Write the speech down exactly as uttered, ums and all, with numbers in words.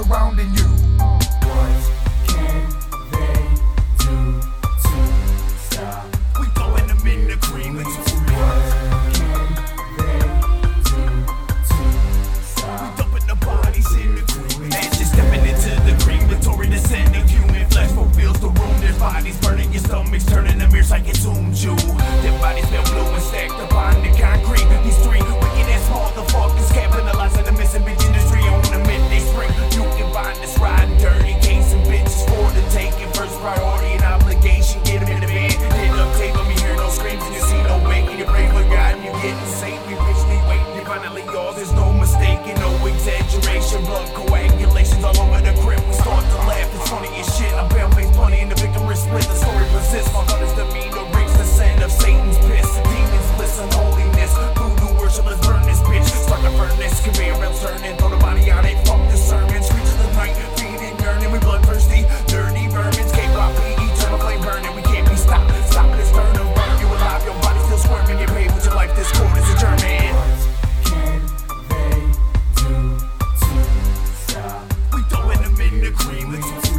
surrounding you. What can they do to stop? We throwing them in the crematory. What can they do to stop? We dumping the bodies in the crematory. As you're stepping into the crematory, the scent of human flesh fulfills the room. There's bodies burning your stomachs, turning the mirrors like it zoomed you. Their bodies smell blue and stacked upon the concrete. These three wicked ass motherfuckers capitalizing the missing bitch industry on the midday spring. You can find us riding dirty, casing bitches for the taking. First priority and obligation, get them in the bed. Hit up tape on me, hear no screams and you see no waking. You pray for God and you getting safe. You patiently waiting, you finally yours. There's no mistaking, no exaggeration. Blood coagulations all over the crib. We start to laugh, it's funny as shit. I'm pale face bunny and the victim is split. The story persists, my God is the mean, the rich, the sin of Satan's piss. Demons listen, holiness, voodoo worshipers burn this bitch. Start the furnace, conveyor belts turning, throw the body on it, fuck the sermons. Reach of the night, feeding, yearning, we bloodthirsty, dirty vermins. K-pop, eternal flame burning, we can't be stopped. Stop this turn of burn you alive, your body still squirming. You pay with your life, this court is adjournment. What can they do to stop? We throwing them in the cream.